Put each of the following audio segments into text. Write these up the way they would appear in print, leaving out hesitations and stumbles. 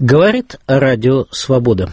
Говорит Радио Свобода.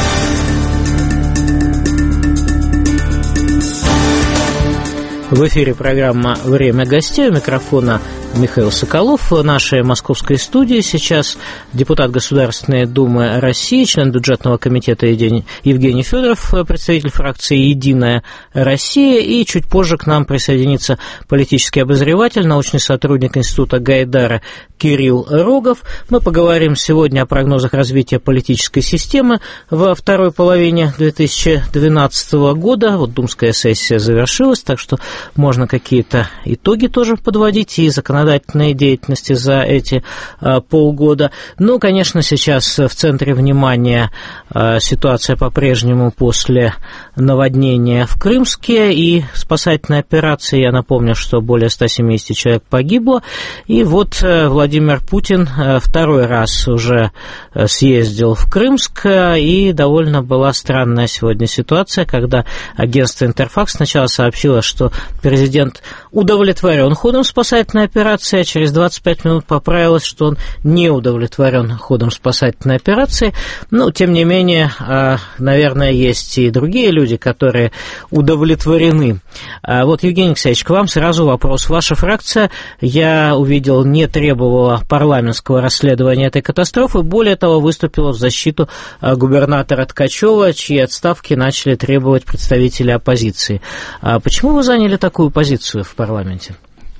В эфире программа «Время гостей». У микрофона Михаил Соколов. В нашей московской студии сейчас депутат Государственной Думы России, член бюджетного комитета Евгений Федоров, представитель фракции «Единая Россия». И чуть позже к нам присоединится политический обозреватель, научный сотрудник Института Гайдара Кирилл Рогов. Мы поговорим сегодня о прогнозах развития политической системы во второй половине 2012 года. Вот думская сессия завершилась, так что можно какие-то итоги тоже подводить и законодательной деятельности за эти полгода. Ну, конечно, сейчас в центре внимания ситуация по-прежнему после наводнения в Крымске и спасательной операции. Я напомню, что более 170 человек погибло. И вот Владимир Путин второй раз уже съездил в Крымск, и довольно была странная сегодня ситуация, когда агентство «Интерфакс» сначала сообщило, что президент удовлетворен ходом спасательной операции, а через 25 минут поправилось, что он не удовлетворен ходом спасательной операции. Но, тем не менее, наверное, есть и другие люди, которые удовлетворены. Вот, Евгений Алексеевич, к вам сразу вопрос. Ваша фракция, я увидел, не требовала парламентского расследования этой катастрофы, более того, выступила в защиту губернатора Ткачева, чьи отставки начали требовать представители оппозиции. Почему вы заняли такую позицию в парламенте?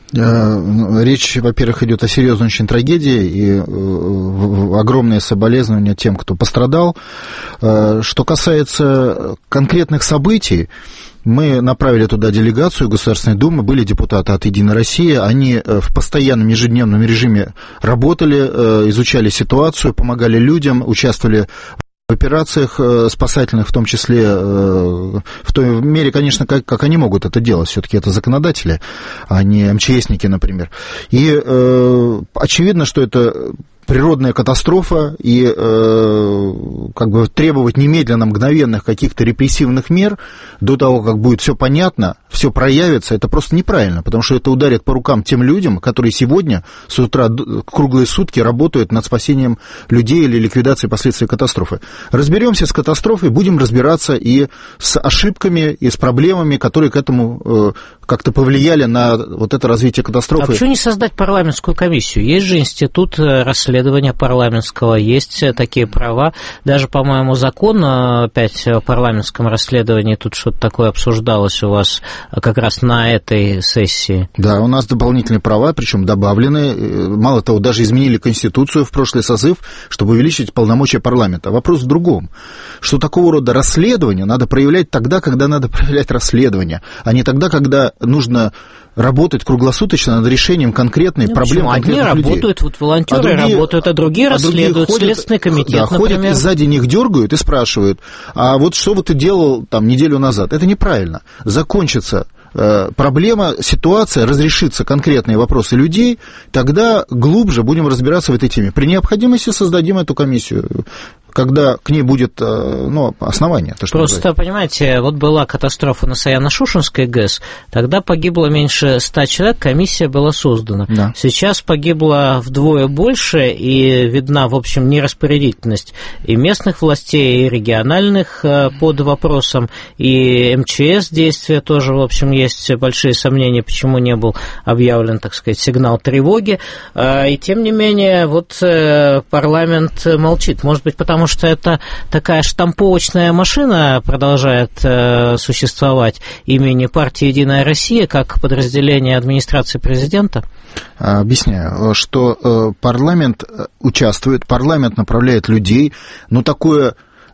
Речь, во-первых, идет о серьезной очень трагедии, и огромные соболезнования тем, кто пострадал. Что касается конкретных событий, мы направили туда делегацию Государственной Думы, были депутаты от «Единой России», они в постоянном ежедневном режиме работали, изучали ситуацию, помогали людям, участвовали в операциях спасательных, в том числе в той мере, конечно, как они могут это делать. Все-таки это законодатели, а не МЧСники, например. И очевидно, что это природная катастрофа, и как бы требовать немедленно мгновенных каких-то репрессивных мер до того, как будет все понятно, все проявится, это просто неправильно, потому что это ударит по рукам тем людям, которые сегодня с утра круглые сутки работают над спасением людей или ликвидацией последствий катастрофы. Разберемся с катастрофой, будем разбираться и с ошибками, и с проблемами, которые к этому как-то повлияли на вот это развитие катастрофы. А почему не создать парламентскую комиссию? Есть же институт расследования парламентского, есть такие права. Даже, по-моему, закон опять о парламентском расследовании, тут что-то такое обсуждалось у вас как раз на этой сессии. Да, у нас дополнительные права, причем добавлены. Мало того, даже изменили Конституцию в прошлый созыв, чтобы увеличить полномочия парламента. Вопрос в другом, что такого рода расследования надо проявлять тогда, когда надо проявлять расследование, а не тогда, когда нужно работать круглосуточно над решением конкретной проблемы конкретных людей. Одни работают, вот волонтеры работают, а другие расследуют, Следственный комитет, да, например. Ходят и сзади них дергают и спрашивают, а вот что ты делал там неделю назад? Это неправильно. Закончится проблема, ситуация, разрешится конкретные вопросы людей, тогда глубже будем разбираться в этой теме. При необходимости создадим эту комиссию, когда к ней будет основание. Просто, понимаете, вот была катастрофа на Саяно-Шушенской ГЭС, тогда погибло меньше 100 человек, комиссия была создана. Да. Сейчас погибло вдвое больше, и видна, в общем, нераспорядительность и местных властей, и региональных под вопросом, и МЧС действия тоже, в общем, есть большие сомнения, почему не был объявлен, так сказать, сигнал тревоги. И, тем не менее, вот парламент молчит. Может быть, потому что это такая штамповочная машина продолжает существовать имени партии «Единая Россия» как подразделение администрации президента? Объясняю, что парламент участвует, парламент направляет людей, но такое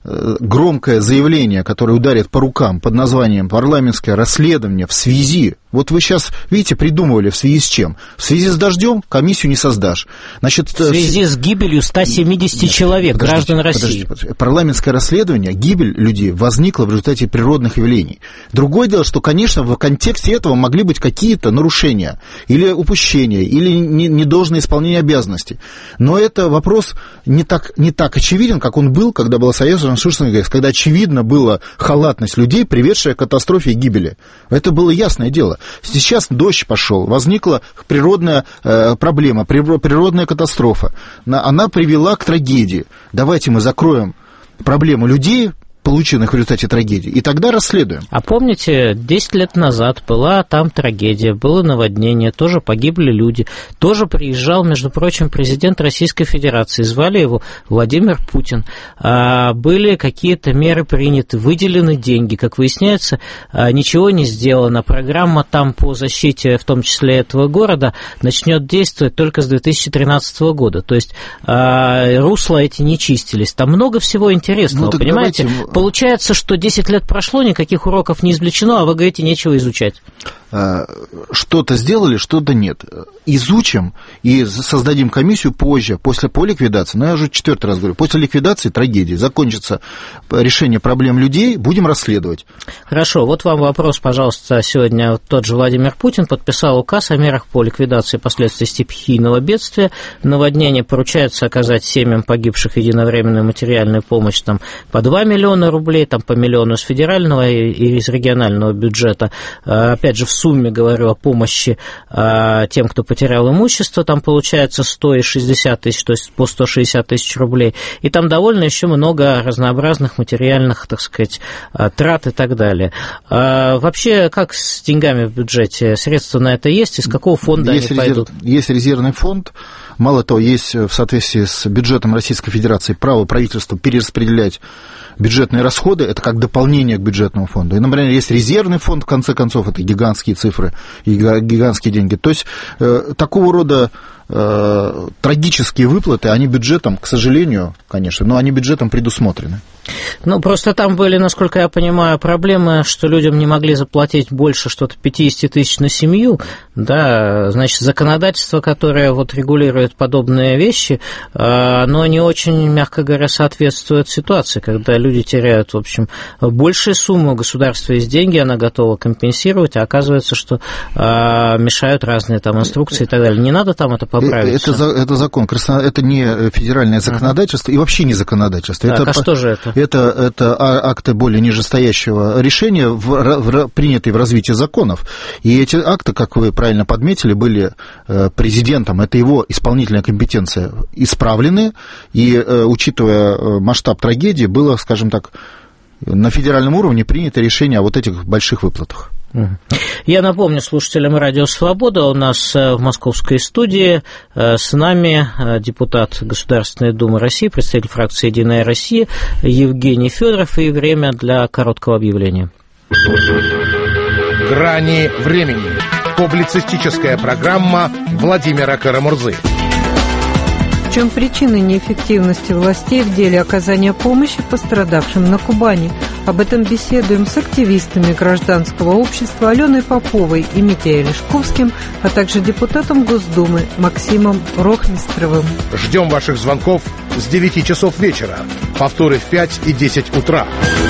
громкое заявление, которое ударит по рукам под названием «парламентское расследование в связи». Вот вы сейчас, видите, придумывали в связи с чем? В связи с дождем комиссию не создашь. Значит, в связи с гибелью 170 человек, граждан России. Парламентское расследование, гибель людей возникла в результате природных явлений. Другое дело, что, конечно, в контексте этого могли быть какие-то нарушения или упущения, или недолжное исполнение обязанностей. Но это вопрос не так очевиден, как он был, когда была создана Сушинской ГЭС, когда очевидно была халатность людей, приведшая к катастрофе и гибели. Это было ясное дело. Сейчас дождь пошел, возникла природная проблема, природная катастрофа. Она привела к трагедии. Давайте мы закроем проблему людей, полученных в результате трагедии, и тогда расследуем. А помните, 10 лет назад была там трагедия, было наводнение, тоже погибли люди, тоже приезжал, между прочим, президент Российской Федерации, звали его Владимир Путин, были какие-то меры приняты, выделены деньги, как выясняется, ничего не сделано, программа там по защите, в том числе этого города, начнет действовать только с 2013 года, то есть русла эти не чистились, там много всего интересного, понимаете? Получается, что 10 лет прошло, никаких уроков не извлечено, а вы говорите, нечего изучать. Что-то сделали, что-то нет. Изучим и создадим комиссию позже, по ликвидации. Но я уже 4-й раз говорю, после ликвидации трагедии закончится решение проблем людей, будем расследовать. Хорошо, вот вам вопрос, пожалуйста. Сегодня тот же Владимир Путин подписал указ о мерах по ликвидации последствий стихийного бедствия. Наводнение поручается оказать семьям погибших единовременную материальную помощь там, по 2 миллиона рублей, там, по миллиону из федерального и из регионального бюджета. Опять же, в сумме говорю о помощи тем, кто потерял имущество, там получается 100 и 60 тысяч, то есть по 160 тысяч рублей, и там довольно еще много разнообразных материальных, так сказать, трат и так далее. Вообще, как с деньгами в бюджете? Средства на это есть? Из какого фонда они пойдут? Есть резервный фонд. Мало того, есть в соответствии с бюджетом Российской Федерации право правительства перераспределять бюджетные расходы, это как дополнение к бюджетному фонду. И, например, есть резервный фонд, в конце концов, это гигантские цифры и гигантские деньги. То есть такого рода трагические выплаты, они бюджетом, к сожалению, конечно, но они бюджетом предусмотрены. Ну, просто там были, насколько я понимаю, проблемы, что людям не могли заплатить больше что-то 50 тысяч на семью, да, значит, законодательство, которое вот регулирует подобные вещи, оно не очень, мягко говоря, соответствует ситуации, когда люди теряют, в общем, большую сумму, у государства есть деньги, она готова компенсировать, а оказывается, что мешают разные там инструкции и так далее. Не надо там это поправить? Это закон, это не федеральное законодательство и вообще не законодательство. Так, а что же это? Это акты более нижестоящего решения, принятые в развитии законов. И эти акты, как вы правильно подметили, были президентом, это его исполнительная компетенция, исправлены, и, учитывая масштаб трагедии, было, скажем так, на федеральном уровне принято решение о вот этих больших выплатах. Я напомню слушателям Радио Свобода, у нас в московской студии с нами депутат Государственной Думы России, представитель фракции «Единая Россия» Евгений Федоров, и время для короткого объявления. «Грани времени». Публицистическая программа Владимира Карамурзы. В чем причины неэффективности властей в деле оказания помощи пострадавшим на Кубани? Об этом беседуем с активистами гражданского общества Аленой Поповой и Митей Олешковским, а также депутатом Госдумы Максимом Рохмистровым. Ждем ваших звонков с 9 часов вечера. Повторы в 5 и 10 утра.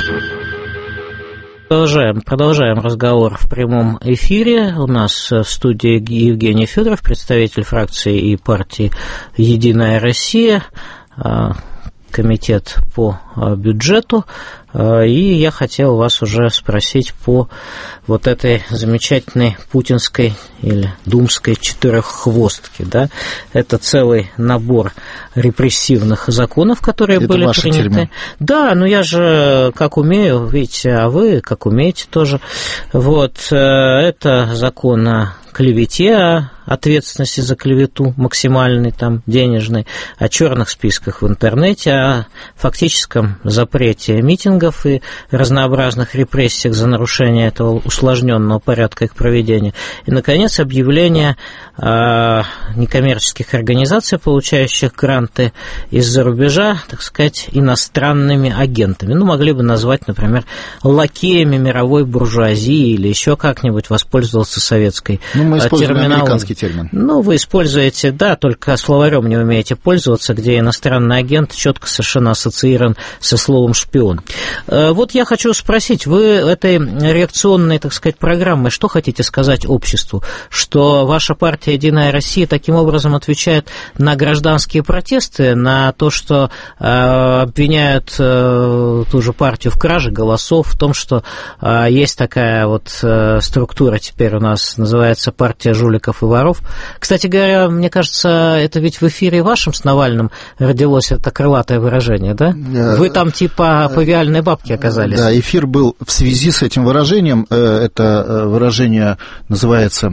Продолжаем разговор в прямом эфире. У нас в студии Евгений Федоров, представитель фракции и партии «Единая Россия», комитет по бюджету. И я хотел вас уже спросить по вот этой замечательной путинской или думской четыреххвостке. Да? Это целый набор репрессивных законов, которые это были приняты. Термин. Да, но я же как умею, видите, а вы как умеете тоже. Вот, это закон о клевете, о ответственности за клевету максимальной, там, денежной, о черных списках в интернете, о фактическом запрете митингов и разнообразных репрессиях за нарушение этого усложненного порядка их проведения. И, наконец, объявление некоммерческих организаций, получающих гранты из-за рубежа, так сказать, иностранными агентами. Ну, могли бы назвать, например, лакеями мировой буржуазии или еще как-нибудь воспользоваться советской терминологией. Американский термин. Ну, вы используете, да, только словарем не умеете пользоваться, где иностранный агент четко совершенно ассоциирован со словом «шпион». Вот я хочу спросить, вы этой реакционной, так сказать, программой что хотите сказать обществу? Что ваша партия «Единая Россия» таким образом отвечает на гражданские протесты, на то, что обвиняют ту же партию в краже голосов, в том, что есть такая вот структура теперь у нас, называется «Партия жуликов и воров». Кстати говоря, мне кажется, это ведь в эфире вашем с Навальным родилось это крылатое выражение, да? Вы там типа повиальной бабки оказались. Да, эфир был в связи с этим выражением. Это выражение называется...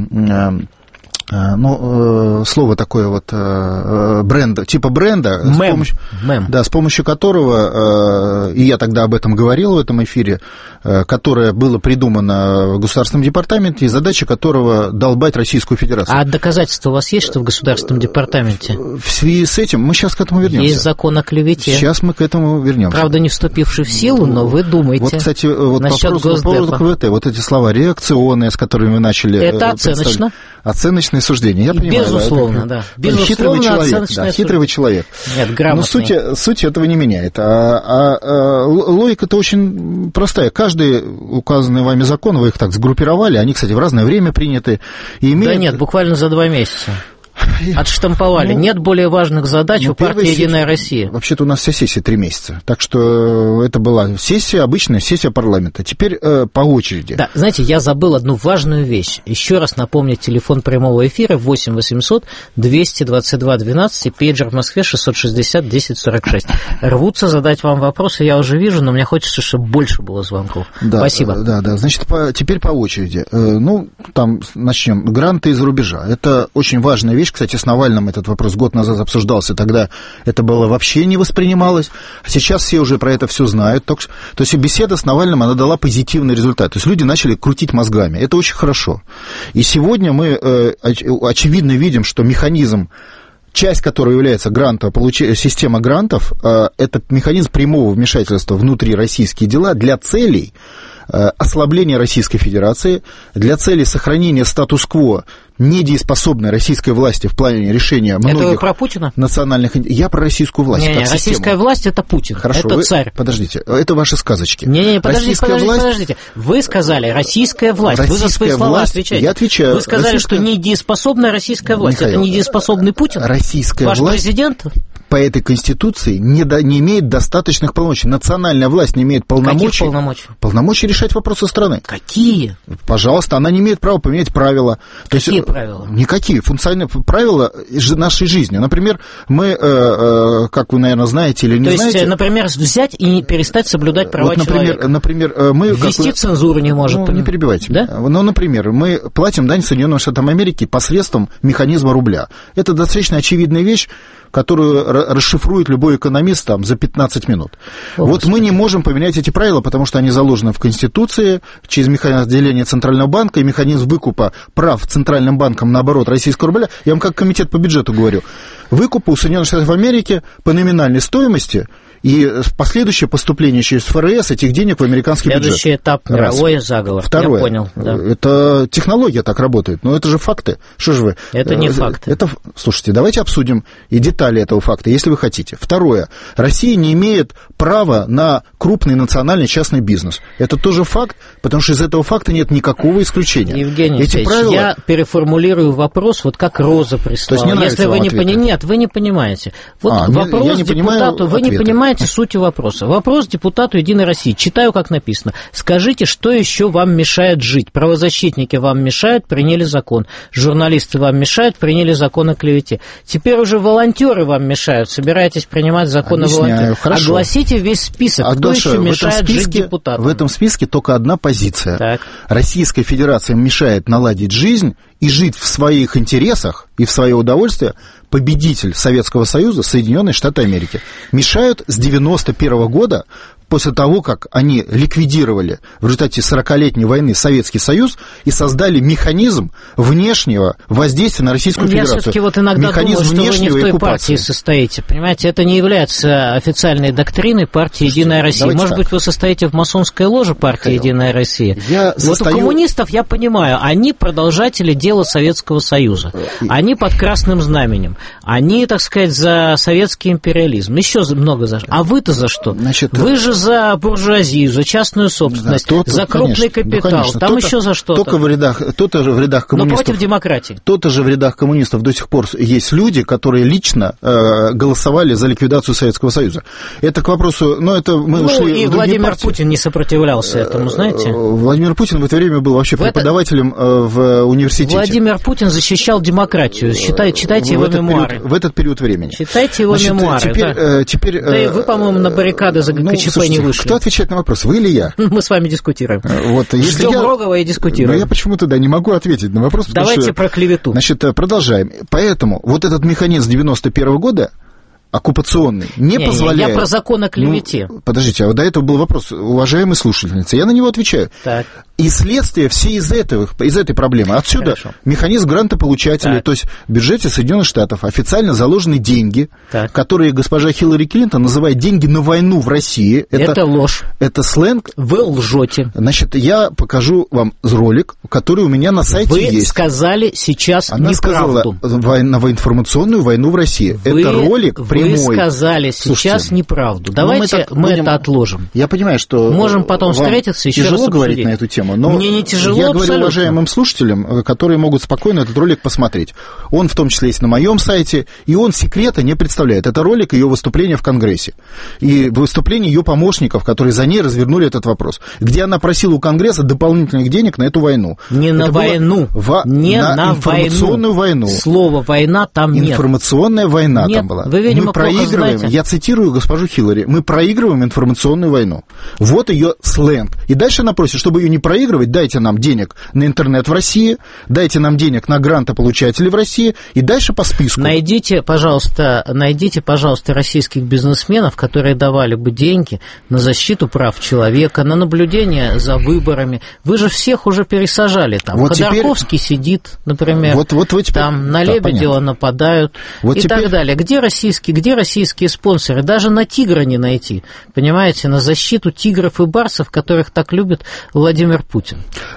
слово такое вот бренда, типа бренда, с помощью которого, и я тогда об этом говорил в этом эфире, которое было придумано в Государственном департаменте, и задача которого долбать Российскую Федерацию. А доказательства у вас есть, что в Государственном департаменте? В связи с этим мы сейчас к этому вернемся. Есть закон о клевете. Сейчас мы к этому вернемся. Правда, не вступивший в силу, но вы думаете. Вот, кстати, вот по поводу КВТ, вот эти слова реакционные, с которыми вы начали. Это оценочно. Оценочные суждения, я понимаю. Безусловно, да. Безусловно, хитрый вы человек. Нет, грамотный. Но суть этого не меняет. Логика-то очень простая. Каждый указанный вами закон, вы их так сгруппировали, они, кстати, в разное время приняты. И имеют... Да нет, буквально за 2 месяца. Отштамповали. Нет более важных задач у партии «Единая Россия». Вообще-то у нас вся сессия 3 месяца. Так что это была сессия, обычная сессия парламента. Теперь по очереди. Да, знаете, я забыл одну важную вещь. Еще раз напомнить телефон прямого эфира 8 800 222 12 и пейджер в Москве 660 1046. Рвутся задать вам вопросы, я уже вижу, но мне хочется, чтобы больше было звонков. Да, спасибо. Да. Значит, теперь по очереди. Там начнем. Гранты из-за рубежа. Это очень важная вещь. Кстати, с Навальным этот вопрос год назад обсуждался, тогда это было вообще не воспринималось. Сейчас все уже про это все знают. То есть беседа с Навальным, она дала позитивный результат. То есть люди начали крутить мозгами. Это очень хорошо. И сегодня мы очевидно видим, что механизм, часть которой является система грантов, это механизм прямого вмешательства внутри российские дела для целей ослабления Российской Федерации, для целей сохранения статус-кво недееспособной российской власти в плане решения многих про Путина? Национальных... Я про российскую власть. Не, российская власть – это Путин, хорошо, это царь. Подождите, это ваши сказочки. Подождите. Вы сказали «российская власть». Вы за свои слова отвечаете. Я отвечаю. Вы сказали, что недееспособная российская власть. Михаил, это недееспособный Путин? Российская ваш власть президент? По этой Конституции не имеет достаточных полномочий. Национальная власть не имеет полномочий. Каких полномочий? Полномочий решать вопросы страны. Какие? Пожалуйста, она не имеет права поменять правила. Какие правила? Никакие. Функциональные правила нашей жизни. Например, мы, как вы, наверное, знаете или не знаете... То есть, например, взять и перестать соблюдать права человека. Например, мы... Ввести цензуру не может. Не перебивайте. Да? Например, мы платим дань Соединенным Штатам Америки посредством механизма рубля. Это достаточно очевидная вещь, которую расшифрует любой экономист там, за 15 минут. Вот мы не можем поменять эти правила, потому что они заложены в Конституции через механизм отделения Центрального банка и механизм выкупа прав Центральным банком на оборот российского рубля. Я вам как комитет по бюджету говорю. Выкупа у Соединенных Штатов Америки по номинальной стоимости и последующее поступление через ФРС этих денег в американский бюджет. Следующий этап – мировой заговор. Второе. Я понял. Да. Это технология так работает, но это же факты. Что же вы? Это не факты. Слушайте, давайте обсудим и детали этого факта, если вы хотите. Второе. Россия не имеет права на крупный национальный частный бизнес. Это тоже факт, потому что из этого факта нет никакого исключения. Евгений Алексеевич, я переформулирую вопрос, вот как Роза прислала. Если вы не понимаете, нет, вы не понимаете. Вот вопрос депутату, вы не понимаете сути вопроса. Вопрос депутату «Единой России». Читаю, как написано. Скажите, что еще вам мешает жить? Правозащитники вам мешают, приняли закон. Журналисты вам мешают, приняли закон о клевете. Теперь уже волонтеры вам мешают. Собираетесь принимать закон о волонтерах. Огласите весь список. Кто еще мешает жить депутатам? В этом списке только одна позиция. Так. Российская Федерация мешает наладить жизнь и жить в своих интересах и в свое удовольствие победитель Советского Союза, Соединенные Штаты Америки. Мешают с 1991 года, после того, как они ликвидировали в результате 40-летней войны Советский Союз и создали механизм внешнего воздействия на Российскую Федерацию. Я все-таки вот иногда думаю, что вы не в той партии состоите. Понимаете, это не является официальной доктриной партии «Единая Россия». Может быть, вы состоите в масонской ложе партии «Единая Россия». Вот у коммунистов, я понимаю, они продолжатели дела Советского Союза. они под красным знаменем, они, так сказать, за советский империализм, еще много за что. А вы-то за что? Значит, вы же за буржуазию, за частную собственность, за крупный капитал, там еще за что-то. Только в рядах коммунистов. Но против демократии. То-то же в рядах коммунистов до сих пор есть люди, которые лично голосовали за ликвидацию Советского Союза. Это к вопросу, мы ушли и в Владимир партии. Путин не сопротивлялся этому, знаете? Владимир Путин в это время был вообще преподавателем в университете. Владимир Путин защищал демократию. Читайте его мемуары. В этот период времени. Читайте его мемуары. Да и вы, по-моему, на баррикады за КЧП не вышли. Кто отвечает на вопрос, вы или я? Мы с вами дискутируем. Ждем Рогова и дискутируем. Но я почему-то не могу ответить на вопрос. Давайте про клевету. Значит, продолжаем. Поэтому вот этот механизм 91 года оккупационный не позволяет... Я про закон о клевете. Подождите, а до этого был вопрос, уважаемые слушательницы, я на него отвечаю. Так. И следствие все из этой проблемы. Отсюда механизм грантополучателей, то есть в бюджете Соединенных Штатов официально заложены деньги, которые госпожа Хиллари Клинтон называет деньги на войну в России. Это ложь. Это сленг. Вы лжете. Значит, я покажу вам ролик, который у меня на сайте есть. Вы сказали сейчас неправду. Она сказала на информационную войну в России. Это ролик прямой. Вы сказали сейчас неправду. Давайте мы это отложим. Я понимаю, что можем потом встретиться еще раз тяжело говорить на эту тему, но мне не тяжело, я абсолютно. говорю уважаемым слушателям, которые могут спокойно этот ролик посмотреть. Он в том числе есть на моем сайте, и он секрета не представляет. Это ролик ее выступления в Конгрессе. И выступление ее помощников, которые за ней развернули этот вопрос, где она просила у Конгресса дополнительных денег на эту войну. Не на войну. Не на информационную войну. Слово «война» там нет. Информационная война там была. Вы, видимо, проигрываем, я цитирую госпожу Хиллари, мы проигрываем информационную войну. Вот ее сленг. И дальше она просит, чтобы ее не проигрывать, дайте нам денег на интернет в России, дайте нам денег на грантополучателей в России, и дальше по списку. Найдите, пожалуйста, российских бизнесменов, которые давали бы деньги на защиту прав человека, на наблюдение за выборами. Вы же всех уже пересажали там. Вот Ходорковский сидит, например, там на Лебедева нападают и так далее. Где российские спонсоры? Даже на тигра не найти, понимаете, на защиту тигров и барсов, которых так любит Владимир Путин.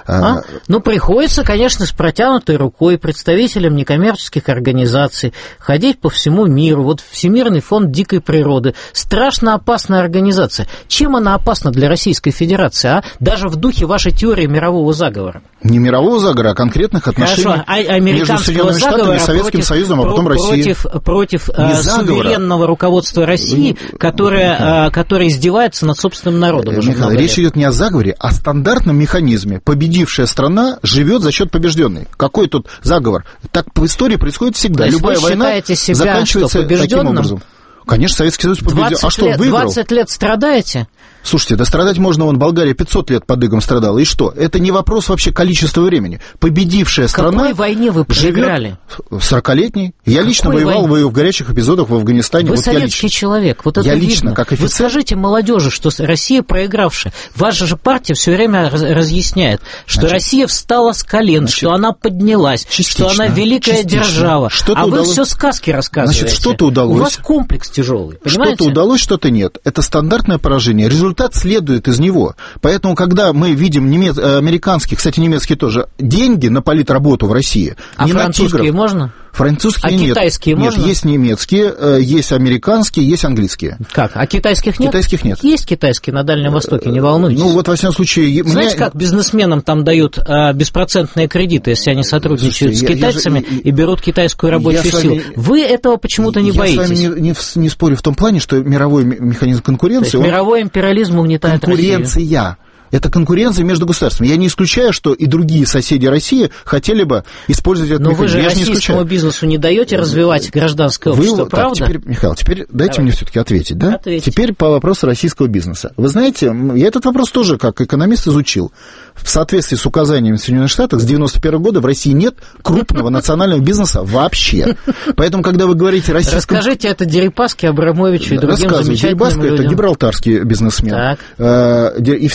Ну, приходится, конечно, с протянутой рукой представителям некоммерческих организаций ходить по всему миру. Вот Всемирный фонд дикой природы. Страшно опасная организация. Чем она опасна для Российской Федерации, Даже в духе вашей теории мирового заговора. Не мирового заговора, а конкретных отношений между Соединенными Штатами и Советским Союзом, а потом Россией. Против суверенного руководства России, которое издевается над собственным народом. Михаил, речь идет не о заговоре, а о стандартном механизме. Победившая страна живет за счет побежденной. Какой тут заговор? Так в истории происходит всегда. Любая война заканчивается таким образом. Конечно, Советский Союз победил. А что, выиграл? 20 лет страдаете? Слушайте, страдать можно, Болгария 500 лет под игом страдала, и что? Это не вопрос вообще количества времени. Победившая страна... В какой войне вы проиграли? 40-летней. Я лично воевал в горячих эпизодах в Афганистане. Вы советский человек, вот это я видно. Лично, как офицер. Вы скажите молодежи, что Россия проигравшая. Ваша же партия все время разъясняет, что Россия встала с колен, что она поднялась, что она великая держава. Вы все сказки рассказываете. Значит, что-то удалось. У вас комплекс тяжелый, понимаете? Что-то удалось, что-то нет. Это стандартное поражение. Результат следует из него. Поэтому, когда мы видим американские, кстати, немецкие тоже, деньги на политработу в России, не на тигров. Французские можно? Французские нет. Китайские можно? Нет, есть немецкие, есть американские, есть английские. Как? А китайских нет? Китайских нет. Есть китайские на Дальнем Востоке, не волнуйтесь. Ну, вот, во всяком случае... Знаете, как бизнесменам там дают беспроцентные кредиты, если они сотрудничают с китайцами и берут китайскую рабочую силу? Вы этого почему-то не боитесь. Я с вами не спорю в том плане, что мировой механизм конкуренции... То есть мировой империализм угнетает Россию. Конкуренция. Это конкуренция между государствами. Я не исключаю, что и другие соседи России хотели бы использовать этот механизм. Но вы же российскому бизнесу не даете развивать гражданское общество, правда? Михаил, теперь дайте мне все-таки ответить, да? Ответьте. Теперь по вопросу российского бизнеса. Вы знаете, я этот вопрос тоже как экономист изучил. В соответствии с указаниями Соединенных Штатов с 1991 года в России нет крупного национального бизнеса вообще. Поэтому, когда вы говорите российском... Расскажите это Дерипаске, Абрамовичу и другим замечательным людям. Дерипаска — это гибралтарский бизнесмен. И все остальные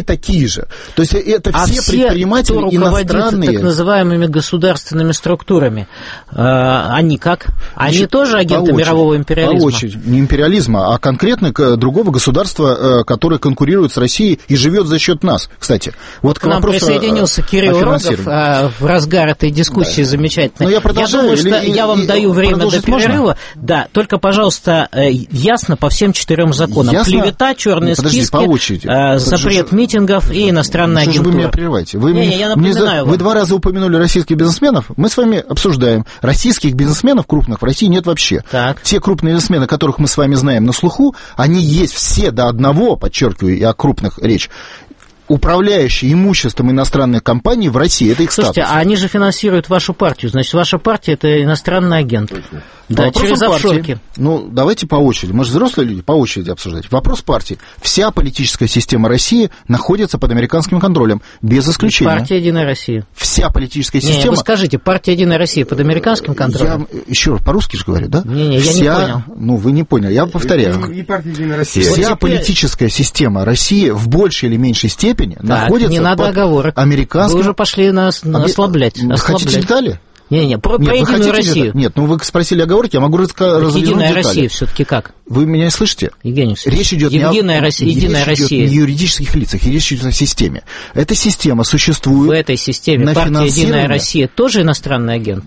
такие же. То есть это все предприниматели иностранные. Так называемыми государственными структурами, они как? Они тоже агенты мирового империализма? По очереди. Не империализма, а конкретно другого государства, которое конкурирует с Россией и живет за счет нас, кстати. Вот к нам присоединился Кирилл Рогов в разгар этой дискуссии замечательной. Я продолжаю. Я думаю, что я вам даю время до перерыва. Можно? Да, только, пожалуйста, ясно по всем 4 законам. Ясно? Клевета, черные списки, по очереди. Запрет митингов и иностранная агентура. Вы меня прерываете? Я напоминаю вы 2 раза упомянули российских бизнесменов, мы с вами обсуждаем. Российских бизнесменов крупных в России нет вообще. Так. Те крупные бизнесмены, которых мы с вами знаем на слуху, они есть все до одного, подчеркиваю, и о крупных речь, управляющие имуществом иностранных компаний в России. Это их статус. Слушайте, а они же финансируют вашу партию. Значит, ваша партия – это иностранный агент. Точно. Да, через офшорки. Ну, давайте по очереди. Мы же взрослые люди, по очереди обсуждать. Вопрос партии. Вся политическая система России находится под американским контролем, без исключения. Партия «Единая Россия». Вся политическая система... Вы скажите, партия «Единая Россия» под американским контролем? Я еще раз, по-русски же говорю, да? Не, я не понял. Ну, вы не поняли, я повторяю. И партия «Единая Россия». Вся политическая система России в большей или меньшей степени находится не надо под оговорок. американским... Вы уже пошли ослаблять. Хотите детали? Не, про «Единую Россию». Нет, ну вы спросили оговорки, я могу развернуть «Единая детали. Россия» все-таки как? Вы меня слышите? Евгений Алексеевич, речь идет «Единая Россия», идет не о юридических лицах, речь идет о системе. Эта система существует. В этой системе партия «Единая Россия» тоже иностранный агент?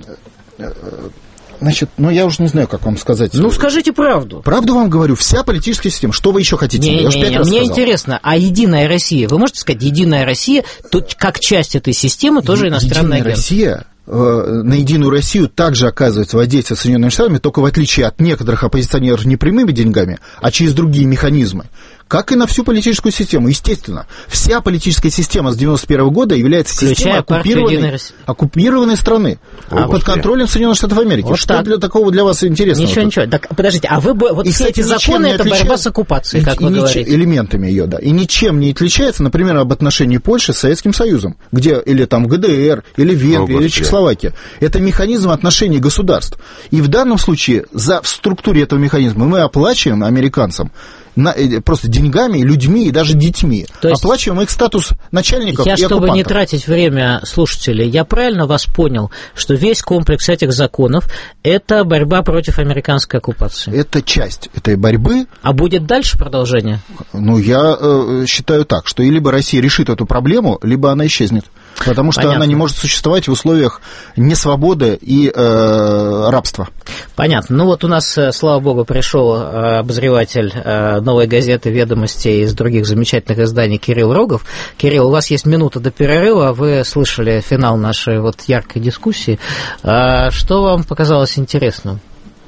Значит, ну я уже не знаю, как вам сказать. Ну, скажите правду. Правду вам говорю, вся политическая система. Что вы еще хотите? Мне интересно, а «Единая Россия», вы можете сказать, «Единая Россия», тут как часть этой системы тоже иностранный агент? Россия на «Единую Россию» также оказывает воздействие Соединенными Штатами, только в отличие от некоторых оппозиционеров не прямыми деньгами, а через другие механизмы. Как и на всю политическую систему, естественно. Вся политическая система с 91 года является системой оккупированной страны, под контролем Соединенных Штатов Америки. Вот что для такого для вас интересного? Ничего. Так, подождите, а вы вот все эти законы – это борьба с оккупацией, как вы говорите? Элементами ее, да. И ничем не отличается, например, об отношении Польши с Советским Союзом, где или там ГДР, или Венгрия, или Чехословакия. Это механизм отношений государств. И в данном случае в структуре этого механизма мы оплачиваем американцам просто деньгами, людьми и даже детьми. То есть оплачиваем их статус начальников и оккупантов. Чтобы не тратить время слушателей, я правильно вас понял, что весь комплекс этих законов – это борьба против американской оккупации? Это часть этой борьбы. А будет дальше продолжение? Ну, я считаю так, что либо Россия решит эту проблему, либо она исчезнет. Потому что она не может существовать в условиях несвободы и рабства. Понятно. Ну вот у нас, слава богу, пришел обозреватель «Новой газеты», «Ведомостей» из других замечательных изданий Кирилл Рогов. Кирилл, у вас есть минута до перерыва, вы слышали финал нашей вот яркой дискуссии. Что вам показалось интересным?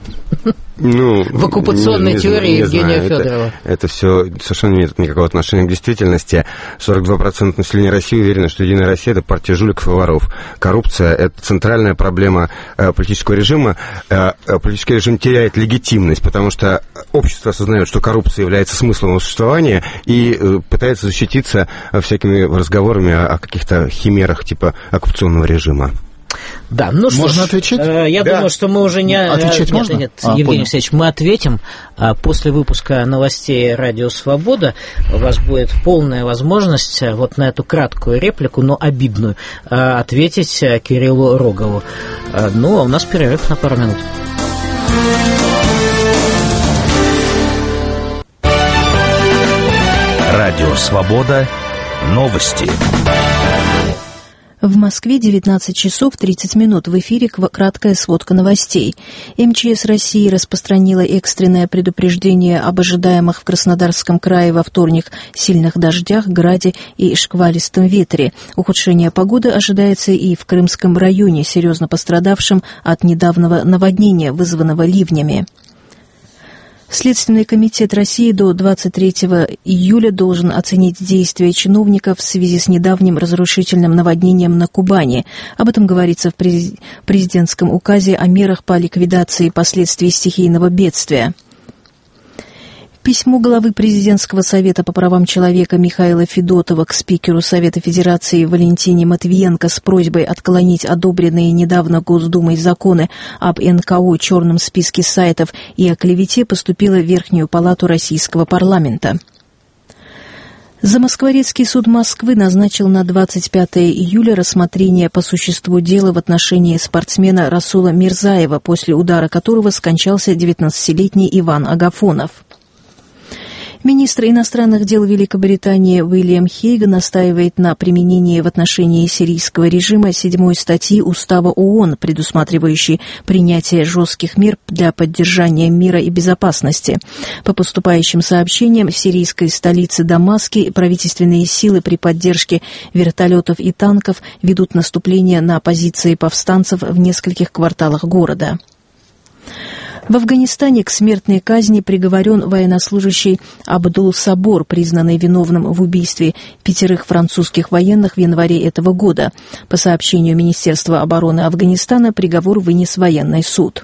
В оккупационной теории Евгения Федорова. Это все совершенно не имеет никакого отношения к действительности. 42% населения России уверены, что «Единая Россия» — это партия жуликов и воров. Коррупция — это центральная проблема политического режима. Политический режим теряет легитимность, потому что общество осознает, что коррупция является смыслом его существования и пытается защититься всякими разговорами о каких-то химерах типа оккупационного режима. Да, ну что можно отвечать? Я думаю, что мы уже не... Отвечать можно? Нет, Евгений Алексеевич, мы ответим после выпуска новостей «Радио Свобода». У вас будет полная возможность вот на эту краткую реплику, но обидную, ответить Кириллу Рогову. Ну, а у нас перерыв на пару минут. Радио Свобода. Новости. В Москве 19 часов 30 минут. В эфире краткая сводка новостей. МЧС России распространила экстренное предупреждение об ожидаемых в Краснодарском крае во вторник сильных дождях, граде и шквалистом ветре. Ухудшение погоды ожидается и в Крымском районе, серьезно пострадавшем от недавнего наводнения, вызванного ливнями. Следственный комитет России до 23 июля должен оценить действия чиновников в связи с недавним разрушительным наводнением на Кубани. Об этом говорится в президентском указе о мерах по ликвидации последствий стихийного бедствия. Письмо главы Президентского совета по правам человека Михаила Федотова к спикеру Совета Федерации Валентине Матвиенко с просьбой отклонить одобренные недавно Госдумой законы об НКО, черном списке сайтов и о клевете поступило в Верхнюю палату Российского парламента. Замоскворецкий суд Москвы назначил на 25 июля рассмотрение по существу дела в отношении спортсмена Расула Мирзаева, после удара которого скончался 19-летний Иван Агафонов. Министр иностранных дел Великобритании Уильям Хейг настаивает на применении в отношении сирийского режима 7 статьи Устава ООН, предусматривающей принятие жестких мер для поддержания мира и безопасности. По поступающим сообщениям, в сирийской столице Дамаске правительственные силы при поддержке вертолетов и танков ведут наступление на позиции повстанцев в нескольких кварталах города. В Афганистане к смертной казни приговорен военнослужащий Абдул Сабор, признанный виновным в убийстве 5 французских военных в январе этого года. По сообщению Министерства обороны Афганистана, приговор вынес военный суд.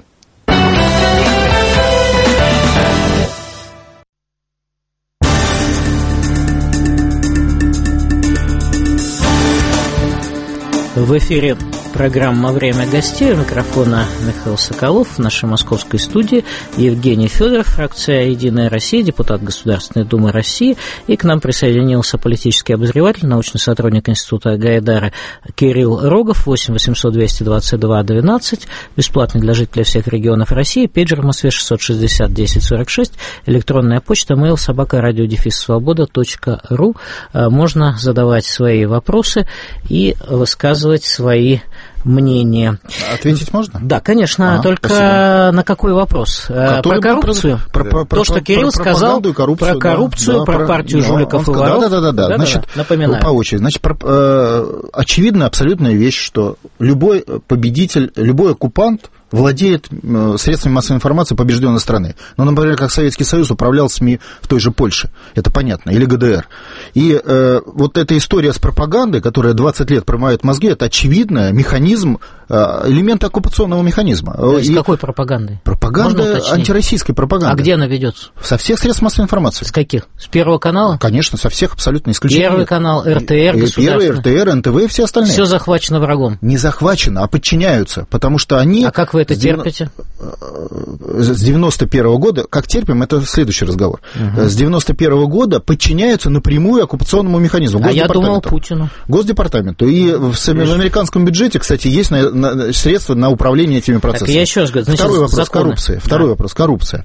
В эфире программа «Время гостей». У микрофона Михаил Соколов. В нашей московской студии Евгений Федоров, фракция «Единая Россия», депутат Государственной Думы России. И к нам присоединился политический обозреватель, научный сотрудник Института Гайдара Кирилл Рогов. 8 800 222 12. Бесплатный для жителей всех регионов России. Пейджер в Москве 660 10 46. Электронная почта mail @radio-svoboda.ru. Можно задавать свои вопросы и высказывать свои мнение. Ответить можно? Да, конечно, только спасибо. На какой вопрос? Про коррупцию? То, что Кирилл сказал про коррупцию, про партию жуликов и воров. Да. Значит, напоминаю. По очереди. Значит, очевидная абсолютная вещь, что любой победитель, любой оккупант владеет средствами массовой информации побежденной страны. Ну, например, как Советский Союз управлял СМИ в той же Польше. Это понятно. Или ГДР. И вот эта история с пропагандой, которая 20 лет промывает мозги, это очевидно механизм, элемент оккупационного механизма. То есть какой пропагандой? Пропаганда, антироссийской пропаганды. А где она ведется? Со всех средств массовой информации. С каких? С Первого канала? Конечно, со всех абсолютно исключительно. Первый канал, РТР, Первый, РТР, НТВ и все остальные. Все захвачено врагом. Не захвачено, а подчиняются, потому что они... А как вы это терпите? С 91-го года, как терпим, это следующий разговор. С 91-го года подчиняются напрямую оккупационному механизму. А я думал Путину. Госдепартаменту. И в американском бюджете, кстати, есть средства на управление этими процессами. Так я еще раз говорю, значит, Второй вопрос – коррупция. Второй вопрос – коррупция.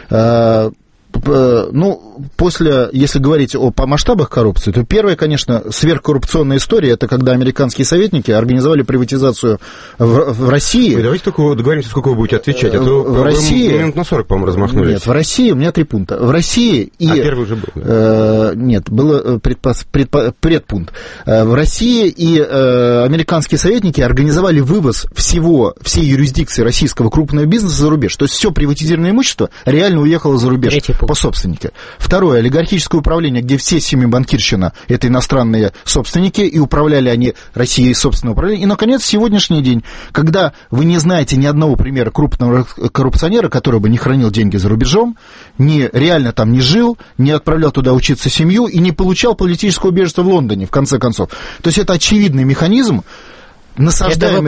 Ну, если говорить по масштабах коррупции, то первая, конечно, сверхкоррупционная история, это когда американские советники организовали приватизацию в России. Вы давайте только договоримся, сколько вы будете отвечать, а то в России... минут на 40, по-моему, размахнулись. Нет, в России у меня 3 пункта. В России и... А первый уже был, да? Нет, был предпункт. В России и американские советники организовали вывоз всей юрисдикции российского крупного бизнеса за рубеж. То есть все приватизированное имущество реально уехало за рубеж по собственнике. Второе, олигархическое управление, где все семьи банкирщина – это иностранные собственники, и управляли они Россией собственное управление. И, наконец, сегодняшний день, когда вы не знаете ни одного примера крупного коррупционера, который бы не хранил деньги за рубежом, реально там не жил, не отправлял туда учиться семью и не получал политическое убежище в Лондоне, в конце концов. То есть это очевидный механизм, насаждаемый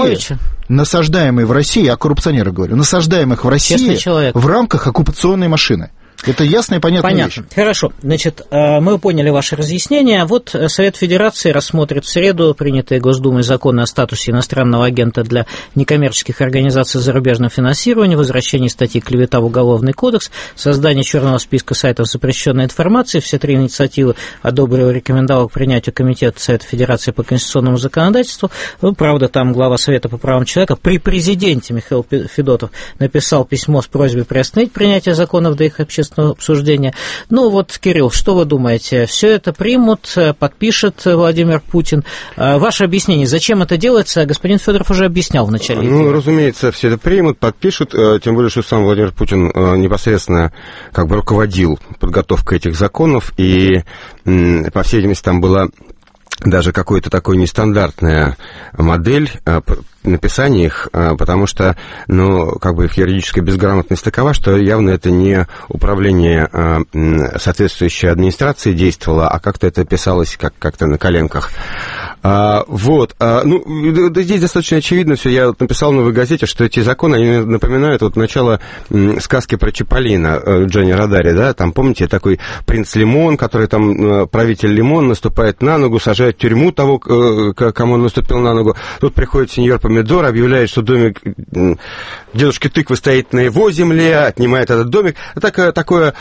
в России, о коррупционерах говорю, насаждаемых в России в рамках оккупационной машины. Это ясная и понятная вещь. Хорошо. Значит, мы поняли ваши разъяснения. Вот Совет Федерации рассмотрит в среду принятые Госдумой законы о статусе иностранного агента для некоммерческих организаций зарубежного финансирования, возвращении статьи «Клевета» в Уголовный кодекс, создание черного списка сайтов запрещенной информации. Все 3 инициативы одобрил и рекомендовал к принятию Комитет Совета Федерации по конституционному законодательству. Правда, там глава Совета по правам человека при президенте Михаил Федотов написал письмо с просьбой приостановить принятие законов до их общественного обсуждения. Ну вот, Кирилл, что вы думаете? Все это примут, подпишет Владимир Путин. Ваше объяснение, зачем это делается, господин Федоров уже объяснял в начале эфира. Ну, разумеется, все это примут, подпишут, тем более, что сам Владимир Путин непосредственно как бы руководил подготовкой этих законов, и, по всей видимости, там была даже какая-то такая нестандартная модель написания их, потому что, как бы их юридическая безграмотность такова, что явно это не управление соответствующей администрации действовало, а как-то это писалось как-то на коленках. Вот. Здесь достаточно очевидно все. Я написал в «Новой газете», что эти законы, они напоминают начало сказки про Чиполлино Джонни Родари, да, там, помните, такой принц Лимон, который там, правитель Лимон, наступает на ногу, сажает в тюрьму того, кому он наступил на ногу. Тут приходит сеньор Помидор, объявляет, что домик дедушки Тыквы стоит на его земле, отнимает этот домик. Такое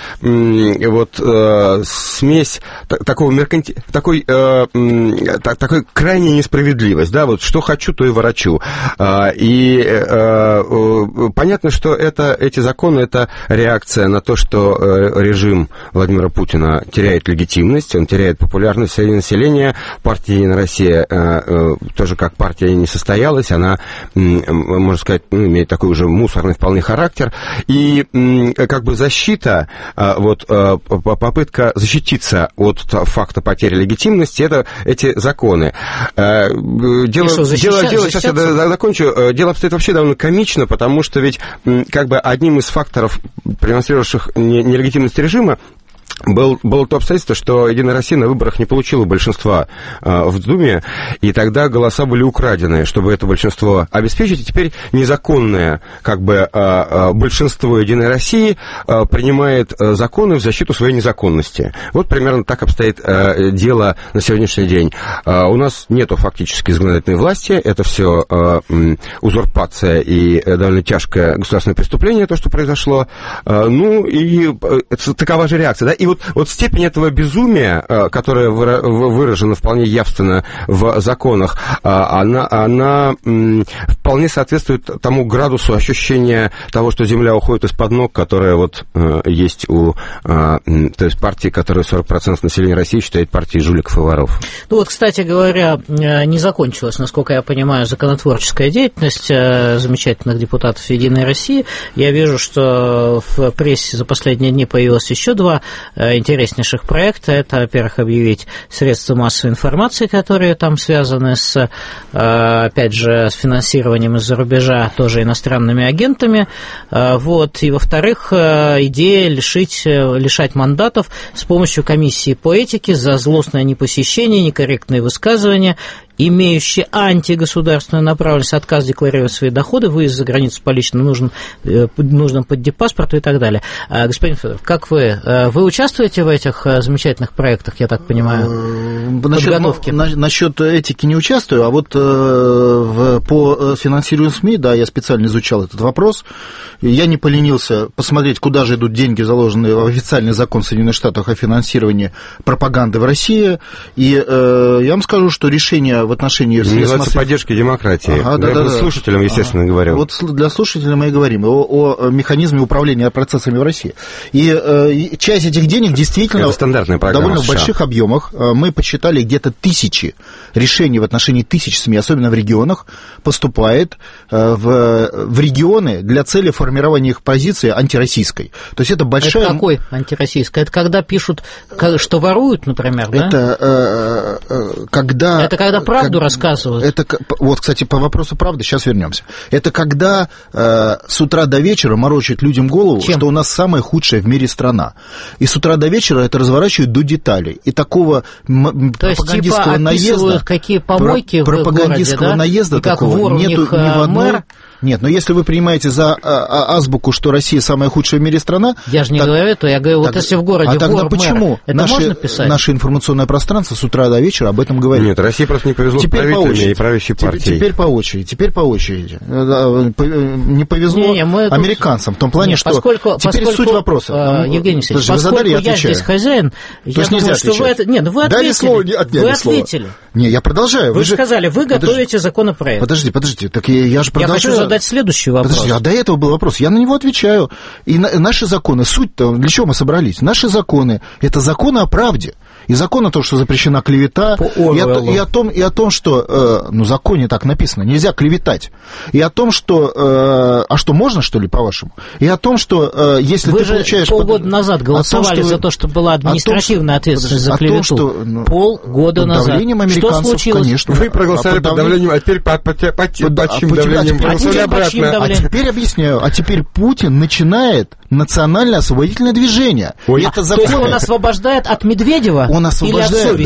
смесь такой крайняя несправедливость, да, вот что хочу, то и ворочу. И понятно, что эти законы — это реакция на то, что режим Владимира Путина теряет легитимность, он теряет популярность среди населения. Партия «Единая Россия» тоже как партия не состоялась, она, можно сказать, имеет такой уже мусорный вполне характер. И как бы защита, попытка защититься от факта потери легитимности — это эти законы. Сейчас я закончу. Дело обстоит вообще довольно комично, потому что ведь как бы одним из факторов, демонстрировавших нелегитимность режима, было то обстоятельство, что «Единая Россия» на выборах не получила большинства в Думе, и тогда голоса были украдены, чтобы это большинство обеспечить. И теперь незаконное большинство «Единой России» принимает законы в защиту своей незаконности. Вот примерно так обстоит дело на сегодняшний день. У нас нету фактически законодательной власти, это все узурпация и довольно тяжкое государственное преступление, то, что произошло. И такова же реакция, да? И вот степень этого безумия, которая выражена вполне явственно в законах, она вполне соответствует тому градусу ощущения того, что земля уходит из-под ног, которая есть у то есть партии, которая 40% населения России считает партией жуликов и воров. Кстати говоря, не закончилась, насколько я понимаю, законотворческая деятельность замечательных депутатов «Единой России». Я вижу, что в прессе за последние дни появилось еще два интереснейших проекта. Это, во-первых, объявить средства массовой информации, которые там связаны опять же, с финансированием из-за рубежа, тоже иностранными агентами. И, во-вторых, идея лишать мандатов с помощью комиссии по этике за злостное непосещение, некорректные высказывания, имеющие антигосударственную направленность, отказ декларировать свои доходы, выезд за границу по лично нужным поддипаспорту и так далее. Господин Федоров, как вы участвуете в этих замечательных проектах, я так понимаю, подготовки? Насчет этики не участвую, а по финансированию СМИ, да, я специально изучал этот вопрос. Я не поленился посмотреть, куда же идут деньги, заложенные в официальный закон Соединенных Штатов о финансировании пропаганды в России. И я вам скажу, что решение в отношении... Называется поддержки демократии. Да. Слушателям, естественно, говорю. Вот для слушателей мы и говорим о механизме управления процессами в России. И часть этих денег действительно довольно в больших объемах. Мы подсчитали, где-то 1000 решений в отношении 1000 СМИ, особенно в регионах, поступает в регионы для цели формирования их позиции антироссийской. То есть это большая... Это какой антироссийской? Это когда пишут, что воруют, например, да? Это когда правду рассказывают. Кстати, по вопросу правды, сейчас вернемся. Это когда с утра до вечера морочат людям голову, что у нас самая худшая в мире страна. И с утра до вечера это разворачивают до деталей. И такого пропагандистского наезда... какие помойки пропагандистского в городе, наезда да? такого нету ни в одной... Мэр. Нет, но если вы принимаете за азбуку, что Россия самая худшая в мире страна... Я же не говорю это, я говорю, если в городе А тогда почему можно писать? Наше информационное пространство с утра до вечера об этом говорит? Нет, России просто не повезло с правителями и правящей партией. Теперь по очереди. Не повезло американцам, в том плане, что... Теперь суть вопроса. Евгений Алексеевич, поскольку я здесь хозяин, я думаю, что вы ответили. Не, я продолжаю. Вы же сказали, вы готовите законопроект. Подождите, так я же продолжаю. Я хочу задать следующий вопрос. Подожди, а до этого был вопрос, я на него отвечаю. И наши законы, суть-то, для чего мы собрались? Наши законы, это законы о правде. И закон о том, что запрещена клевета, и о том, что, в законе так написано, нельзя клеветать. И о том, что, что можно, что ли, по-вашему? И о том, что, если вы ты получаешь... Вы же полгода назад голосовали за то, что была административная ответственность за клевету. Полгода назад. Давлением американцев, что случилось? Конечно. Вы проголосовали под давлением, а теперь под чьим давлением проголосовали обратно? А теперь объясняю. А теперь Путин начинает национально-освободительное движение. То есть он освобождает от Медведева? Он освобождает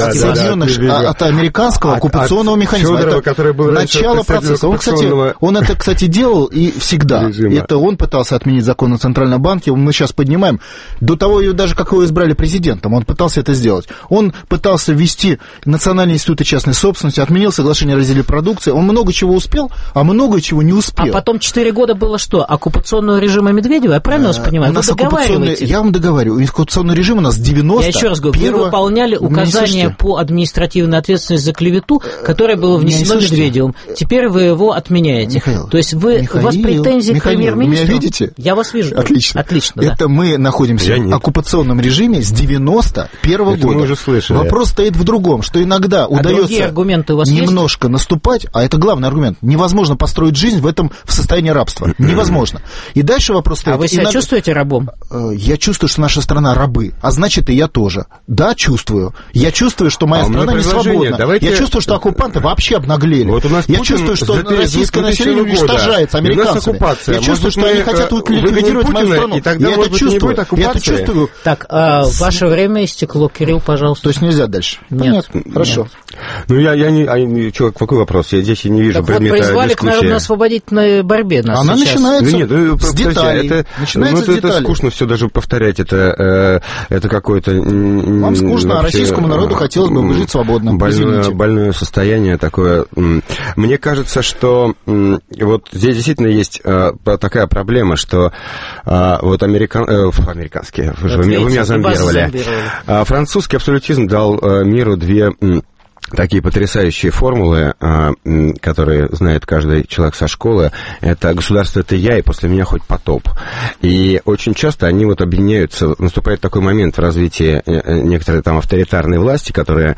от американского оккупационного механизма. Федорова, который был начало процесса. Он это, кстати, делал и всегда. Это он пытался отменить закон о Центральном банке. Мы сейчас поднимаем. До того, даже как его избрали президентом, он пытался это сделать. Он пытался ввести Национальный институт частной собственности, отменил соглашение о разделе продукции. Он много чего успел, а много чего не успел. А потом 4 года было что? Оккупационного режима Медведева? Я правильно вас понимаю? Вы договариваете? Я вам договариваю. Оккупационный режим у нас 90. Я еще раз говорю, вы выполняли указание по административной ответственности за клевету, которое было внесено Медведевым. Теперь вы его отменяете. Михаил, то есть у вас претензии к премьер-министру? Вы меня видите? Я вас вижу. Отлично. Да. Это мы находимся в оккупационном режиме с 91-го года. Мы уже слышали. Вопрос стоит в другом, что иногда удается немножко наступать, а это главный аргумент. Невозможно построить жизнь в состоянии рабства. Невозможно. И дальше вопрос стоит. А вы себя чувствуете рабом? Я чувствую, что наша страна рабы, а значит и я тоже. Да, чувствую. Я чувствую, что моя страна не свободна. Я чувствую, что оккупанты вообще обнаглели. Вот я чувствую, что российское население уничтожается американцами. Я чувствую, что они хотят ликвидировать мою страну. Я это чувствую. Я это чувствую. Так, ваше время истекло. Кирилл, пожалуйста. То есть нельзя дальше? Нет. Хорошо. Ну, я не... Какой вопрос? Я здесь не вижу предмета дискуссии. Так вот, призвали к народно-освободительной борьбе нас она сейчас. Начинается с деталей. Это скучно все даже повторять. Это какое-то... Вам скучно, а российскому народу хотелось бы выжить свободно. Больное состояние такое. Мне кажется, что вот здесь действительно есть такая проблема, что вот американские... Вы меня зомбировали. Французский абсолютизм дал миру две такие потрясающие формулы, которые знает каждый человек со школы. Это «государство — это я, и после меня хоть потоп». И очень часто они вот объединяются. Наступает такой момент в развитии некоторой там авторитарной власти, которая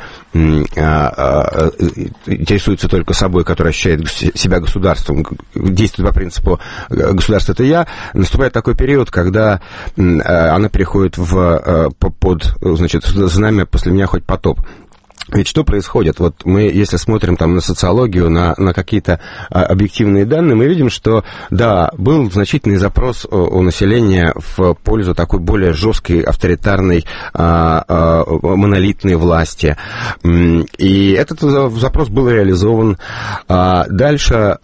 интересуется только собой, которая ощущает себя государством, действует по принципу «государство — это я». Наступает такой период, когда она переходит под знамя «после меня хоть потоп». Ведь что происходит? Вот мы, если смотрим там на социологию, на какие-то объективные данные, мы видим, что, да, был значительный запрос у населения в пользу такой более жесткой, авторитарной, монолитной власти. И этот запрос был реализован. Дальше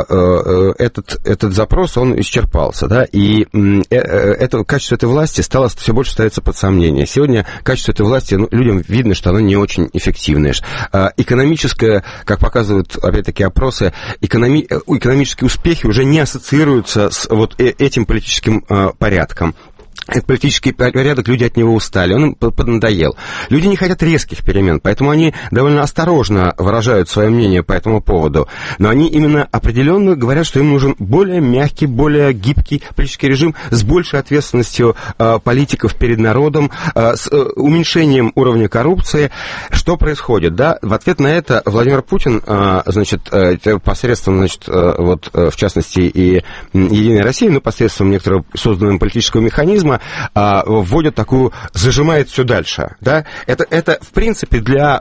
этот запрос, он исчерпался, да, и качество этой власти стало все больше ставиться под сомнение. Сегодня качество этой власти, людям видно, что оно не очень эффективное. Экономическое, как показывают, опять-таки, опросы, экономические успехи уже не ассоциируются с вот этим политическим порядком. Этот политический порядок, люди от него устали, он им поднадоел. Люди не хотят резких перемен, поэтому они довольно осторожно выражают свое мнение по этому поводу. Но они именно определенно говорят, что им нужен более мягкий, более гибкий политический режим с большей ответственностью политиков перед народом, с уменьшением уровня коррупции. Что происходит? Да? В ответ на это Владимир Путин, посредством, вот, в частности, и Единой России, но посредством некоторого созданного политического механизма, вводит такую, зажимает все дальше, да, это в принципе для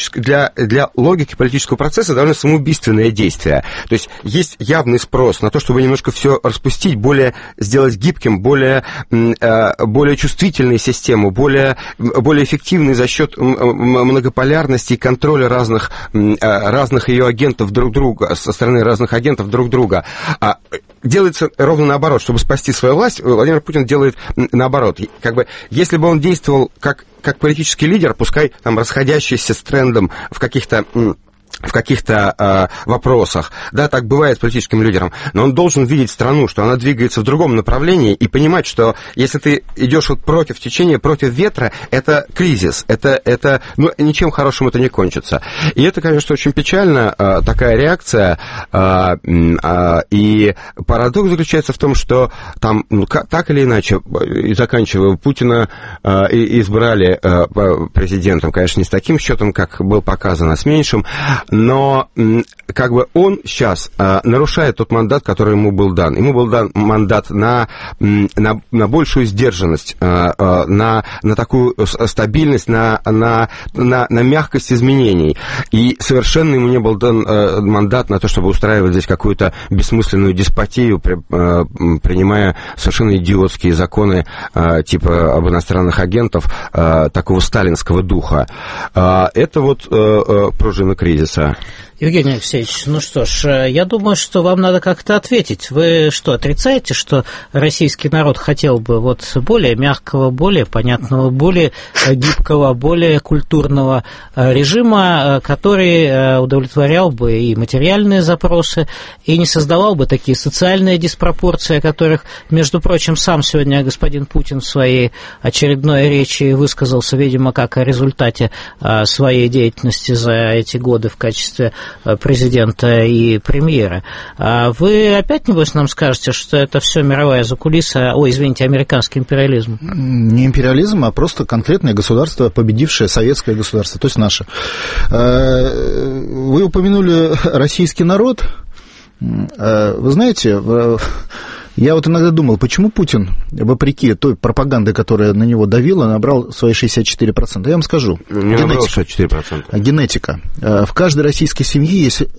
логики политического процесса довольно самоубийственное действие, то есть явный спрос на то, чтобы немножко все распустить, более сделать гибким, более чувствительной систему, более эффективной за счет многополярности и контроля разных ее агентов друг друга, со стороны разных агентов друг друга. Делается ровно наоборот. Чтобы спасти свою власть, Владимир Путин делает наоборот. Как бы, если бы он действовал как политический лидер, пускай там расходящийся с трендом в каких-то вопросах, да, так бывает с политическим лидером, но он должен видеть страну, что она двигается в другом направлении, и понимать, что если ты идешь вот против течения, против ветра, это кризис, это ничем хорошим это не кончится. И это, конечно, очень печально, такая реакция, и парадокс заключается в том, что там, так или иначе, заканчивая, Путина избрали президентом, конечно, не с таким счетом, как был показано, а с меньшим. Но как бы он сейчас нарушает тот мандат, который ему был дан. Ему был дан мандат на большую сдержанность, на такую стабильность, на мягкость изменений. И совершенно ему не был дан мандат на то, чтобы устраивать здесь какую-то бессмысленную деспотию, принимая совершенно идиотские законы типа об иностранных агентов, такого сталинского духа. Это вот пружина кризиса. Евгений Алексеевич, ну что ж, я думаю, что вам надо как-то ответить. Вы что, отрицаете, что российский народ хотел бы вот более мягкого, более понятного, более гибкого, более культурного режима, который удовлетворял бы и материальные запросы, и не создавал бы такие социальные диспропорции, о которых, между прочим, сам сегодня господин Путин в своей очередной речи высказался, видимо, как о результате своей деятельности за эти годы в качестве президента и премьера. Вы опять, небось, нам скажете, что это все мировая закулиса, американский империализм? Не империализм, а просто конкретное государство, победившее советское государство, то есть наше. Вы упомянули российский народ. Вы знаете, я вот иногда думал, почему Путин, вопреки той пропаганде, которая на него давила, набрал свои 64%. Я вам скажу. Не набрал 64%. Генетика. В каждой российской семье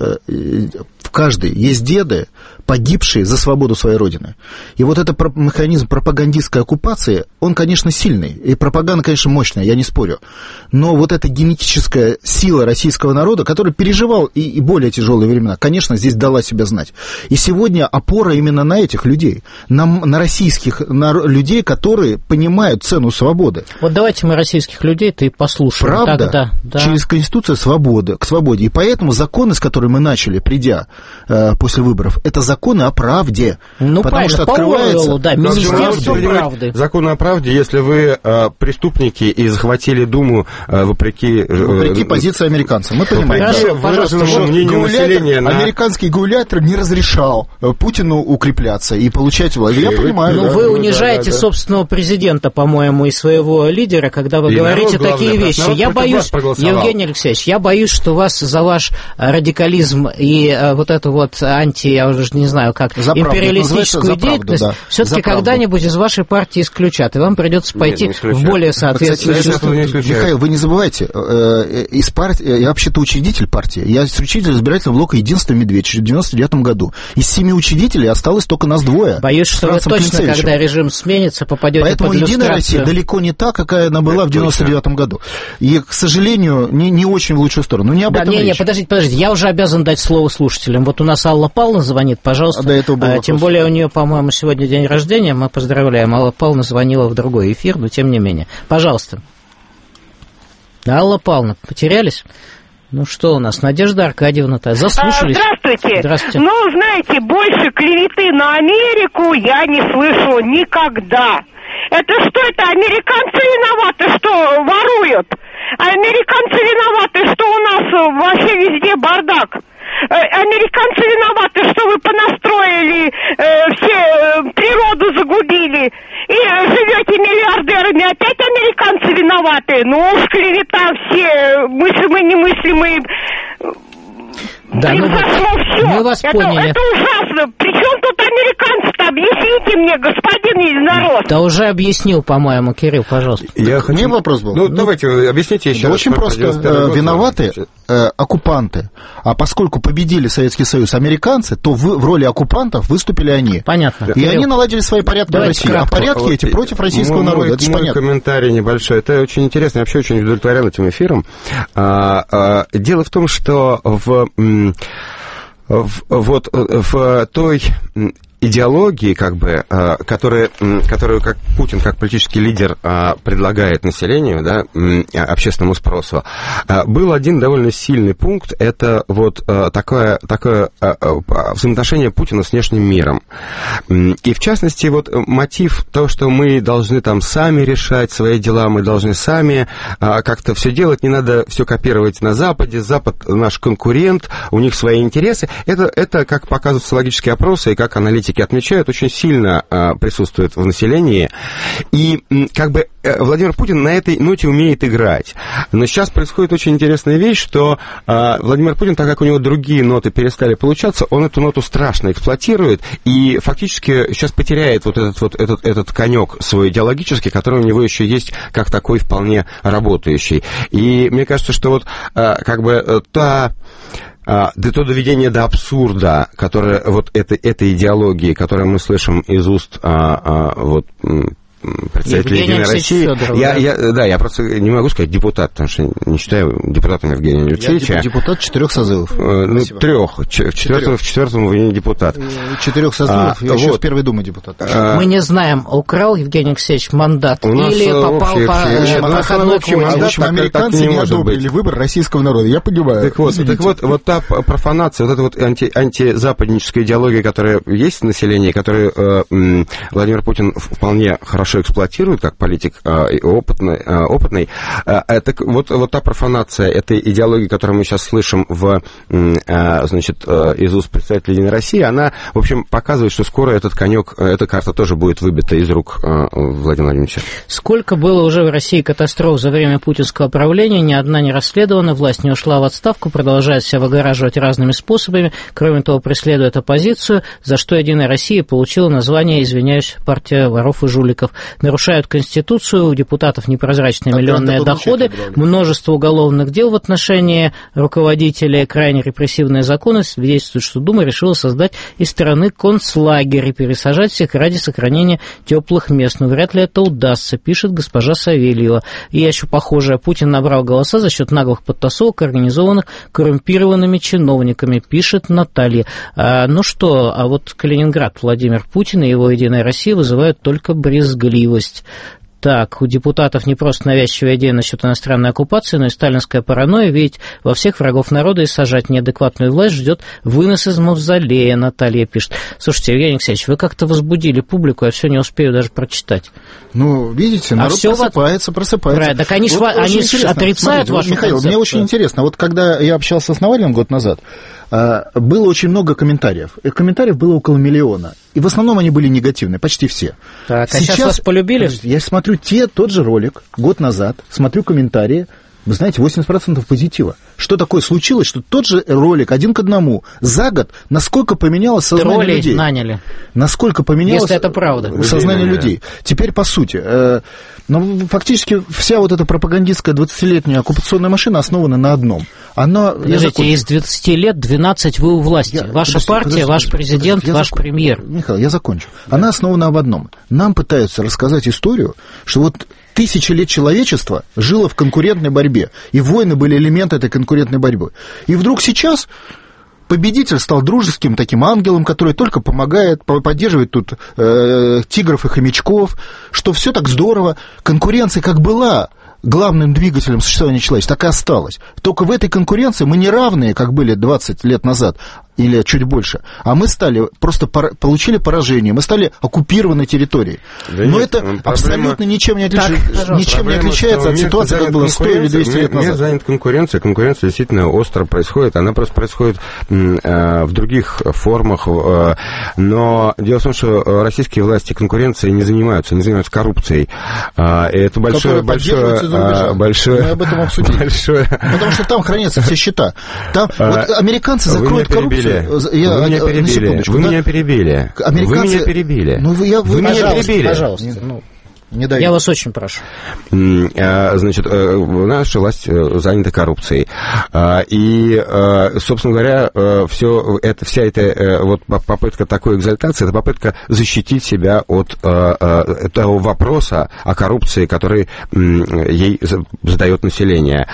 есть деды, погибшие за свободу своей родины. И вот этот механизм пропагандистской оккупации, он, конечно, сильный. И пропаганда, конечно, мощная, я не спорю. Но вот эта генетическая сила российского народа, который переживал и более тяжелые времена, конечно, здесь дала себя знать. И сегодня опора именно на этих людей, на российских людей, которые понимают цену свободы. Вот давайте мы российских людей-то и послушаем. Правда? Тогда, да. Через Конституцию к свободе. И поэтому законы, с которыми мы начали, придя после выборов, это законы о правде. Ну, потому что открывается... Да, Министерство правды. Законы о правде, если вы преступники и захватили Думу вопреки позиции американцев. Мы понимаем. Выраженному мнению населения. Американский гауляйтер не разрешал Путину укрепляться и получать власть. Я понимаю. Но вы унижаете собственного президента, по-моему, и своего лидера, когда вы говорите такие вещи. Я боюсь, Евгений Алексеевич, я боюсь, что вас за ваш радикализм и вот эту вот я уже не знаю, как империалистическую деятельность, все-таки когда-нибудь из вашей партии исключат, и вам придется пойти в более соответствующую... Михаил, вы не забывайте, из партии, я вообще-то учредитель партии, я учредитель избирательного блока «Единство Медведь» в 99 году. Из 7 учредителей осталось только нас двое. Боюсь, что вы точно, когда режим сменится, попадете Поэтому под иллюстрацию. «Единая Россия» далеко не та, какая она была в 99 году. И, к сожалению, не очень в лучшую сторону. Но не об этом речь. Подождите, я уже обязан дать слово слушателям. Вот у нас Алла Павловна звонит, пожалуйста. Тем более у нее, по-моему, сегодня день рождения, мы поздравляем. Алла Павловна звонила в другой эфир, но тем не менее. Пожалуйста. Алла Павловна, потерялись? Ну что у нас, Надежда Аркадьевна-то, заслушались? Здравствуйте. Здравствуйте. Ну, знаете, больше клеветы на Америку я не слышала никогда. Это что это, американцы виноваты, что воруют? Американцы виноваты, что у нас вообще везде бардак? Американцы виноваты, что вы понастроили, все природу загубили и живете миллиардерами. Опять американцы виноваты. Ну уж клевета все мыслимые, немыслимые. Да, мы вас поняли. Это ужасно. Причем тут американцы-то? Объясните мне, господин народ. Да уже объяснил, по-моему, Кирилл, пожалуйста. Мне вопрос был. Ну, давайте, объясните еще раз. Очень просто. Виноваты оккупанты. А поскольку победили Советский Союз американцы, то в роли оккупантов выступили они. Понятно. И они наладили свои порядки в России. А порядки эти против российского народа. Это же понятно. Мой комментарий небольшой. Это очень интересно. Я вообще очень удовлетворен этим эфиром. Дело в том, что в той идеологии, которую как Путин, как политический лидер, предлагает населению, да, общественному спросу, был один довольно сильный пункт, это вот такое взаимоотношение Путина с внешним миром. И в частности, вот мотив того, что мы должны там сами решать свои дела, мы должны сами как-то все делать, не надо все копировать на Западе, Запад наш конкурент, у них свои интересы, это как показывают социологические опросы и как аналитики аналитики отмечают, очень сильно присутствует в населении. И как бы Владимир Путин на этой ноте умеет играть. Но сейчас происходит очень интересная вещь, что Владимир Путин, так как у него другие ноты перестали получаться, он эту ноту страшно эксплуатирует и фактически сейчас потеряет вот этот конек свой идеологический, который у него еще есть как такой вполне работающий. И мне кажется, что вот как бы то доведение до абсурда, которое вот этой идеологии, которую мы слышим из уст вот представитель «Единой России». Я просто не могу сказать депутат, потому что не считаю депутатом Евгения Алексеевича. Я депутат 4 созывов. 3. В четвертом вы не депутат. 4 созывов, я еще в Первой Думе депутат. Мы не знаем, украл Евгений Алексеевич мандат или попал по проходной квоте. Американцы не одобрили выбор российского народа, я понимаю. Так вот, та профанация, вот эта вот антизападническая идеология, которая есть в населении, которую Владимир Путин вполне хорошо эксплуатирует, как политик опытный. Так вот та профанация этой идеологии, которую мы сейчас слышим из уст представителей «Единой России», она, в общем, показывает, что скоро этот конек, эта карта тоже будет выбита из рук Владимира Владимировича. Сколько было уже в России катастроф за время путинского правления, ни одна не расследована, власть не ушла в отставку, продолжает себя выгораживать разными способами, кроме того, преследует оппозицию, за что «Единая Россия» получила название, извиняюсь, партия воров и жуликов. Нарушают Конституцию, у депутатов непрозрачные миллионные доходы, множество уголовных дел в отношении руководителей, крайне репрессивные законы свидетельствуют, что Дума решила создать из страны концлагерь и пересажать всех ради сохранения теплых мест. Но вряд ли это удастся, пишет госпожа Савельева. И еще похожее, Путин набрал голоса за счет наглых подтасовок, организованных коррумпированными чиновниками, пишет Наталья. Ну что, а вот Калининград, Владимир Путин и его «Единая Россия» вызывают только брезгливость. Так, у депутатов не просто навязчивая идея насчет иностранной оккупации, но и сталинская паранойя, видеть во всех врагов народа и сажать неадекватную власть ждет вынос из мавзолея, Наталья пишет. Слушайте, Евгений Алексеевич, вы как-то возбудили публику, я все не успею даже прочитать. Ну, видите, народ просыпается. Правильно, так они вот они отрицают вашу Михаил, концепцию. Мне очень интересно, вот когда я общался с Навальным год назад, было очень много комментариев. И комментариев было около 1 миллиона. И в основном они были негативные, почти все. Так, а сейчас вас полюбили? Я смотрю тот же ролик год назад, смотрю комментарии, вы знаете, 80% позитива. Что такое случилось, что тот же ролик 1 к 1 за год, насколько поменялось сознание людей. Наняли. Насколько поменялось если это правда. Сознание людей. Теперь, по сути, фактически вся вот эта пропагандистская 20-летняя оккупационная машина основана на одном. Подождите, из 20 лет 12 вы у власти. Ваша партия, ваш президент, ваш премьер. Михаил, я закончу. Она основана об одном. Нам пытаются рассказать историю, что вот 1000 лет человечества жило в конкурентной борьбе, и войны были элементом этой конкурентной борьбы. И вдруг сейчас победитель стал дружеским таким ангелом, который только помогает, поддерживает тут тигров и хомячков, что все так здорово, конкуренция как была главным двигателем существования человечества, так и осталось. Только в этой конкуренции мы не равные, как были 20 лет назад, или чуть больше, а мы просто получили поражение, мы стали оккупированной территорией. Да но нет, это абсолютно ничем не отличается от ситуации, как было 100 или 200 лет назад. Мир занят конкуренцией, конкуренция действительно остро происходит, она просто происходит в других формах, но дело в том, что российские власти конкуренцией не занимаются коррупцией, и это большое... Мы об этом обсудили. Потому что там хранятся все счета. Там, вот американцы закроют коррупцию. Вы меня перебили. Вы меня перебили. Пожалуйста. Я вас очень прошу. Значит, наша власть занята коррупцией. И, собственно говоря, вся эта вот попытка такой экзальтации, это попытка защитить себя от того вопроса о коррупции, который ей задает население.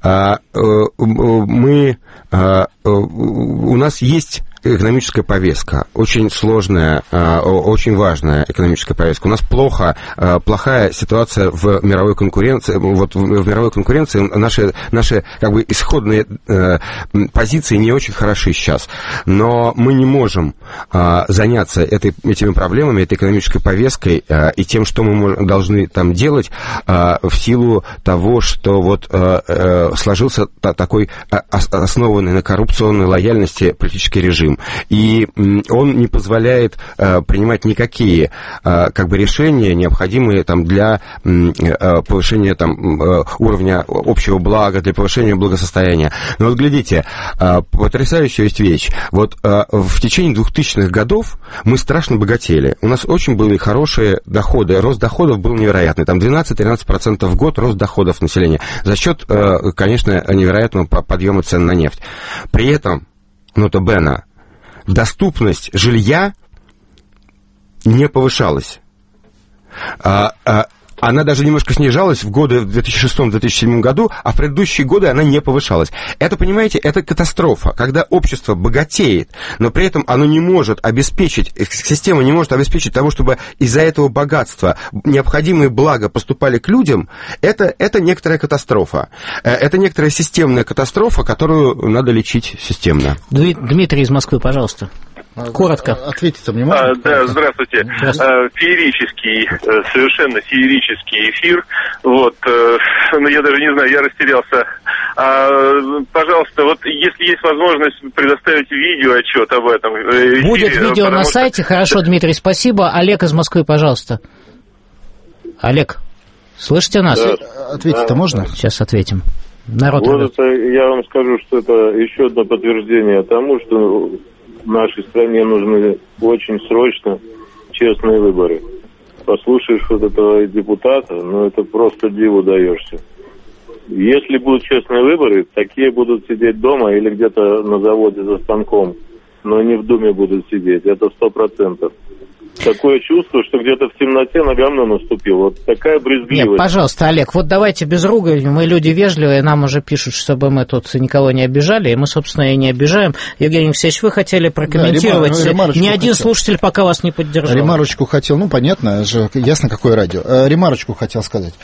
У нас есть экономическая повестка, очень сложная, очень важная экономическая повестка. У нас плохая ситуация в мировой конкуренции. Вот в мировой конкуренции наши как бы исходные позиции не очень хороши сейчас. Но мы не можем заняться этими проблемами, этой экономической повесткой и тем, что мы должны там делать в силу того, что вот сложился такой основанный на коррупционной лояльности политический режим. режим. И он не позволяет принимать никакие решения, необходимые для повышения уровня общего блага, для повышения благосостояния. Но вот глядите, потрясающая есть вещь. Вот в течение 2000-х годов мы страшно богатели. У нас очень были хорошие доходы. Рост доходов был невероятный. 12-13% в год рост доходов населения. За счет, конечно, невероятного подъема цен на нефть. При этом, нота бена, доступность жилья не повышалась. Она даже немножко снижалась в годы в 2006-2007 году, а в предыдущие годы она не повышалась. Это, понимаете, это катастрофа, когда общество богатеет, но при этом оно не может обеспечить, система не может обеспечить того, чтобы из-за этого богатства необходимые блага поступали к людям, это некоторая катастрофа. Это некоторая системная катастрофа, которую надо лечить системно. Дмитрий из Москвы, пожалуйста. Коротко. Ответите мне можно? Да, здравствуйте. Феерический, совершенно феерический эфир. Я даже не знаю, я растерялся. Пожалуйста, если есть возможность предоставить видеоотчет об этом. Будет видео на сайте. Хорошо, Дмитрий, спасибо. Олег из Москвы, пожалуйста. Олег, слышите нас? Да. Ответить-то можно? Сейчас ответим. Народ. Я вам скажу, что это еще одно подтверждение тому, что нашей стране нужны очень срочно честные выборы. Послушаешь этого депутата, это просто диву даешься. Если будут честные выборы, такие будут сидеть дома или где-то на заводе за станком, но не в Думе будут сидеть, это 100%. Такое чувство, что где-то в темноте на говно наступил. Такая брезгливость. Нет, пожалуйста, Олег, давайте без ругани. Мы люди вежливые, нам уже пишут, чтобы мы тут никого не обижали, и мы, собственно, и не обижаем. Евгений Алексеевич, вы хотели прокомментировать. Ни один слушатель пока вас не поддержал. Ремарочку хотел, понятно, ясно, какое радио. Ремарочку хотел сказать.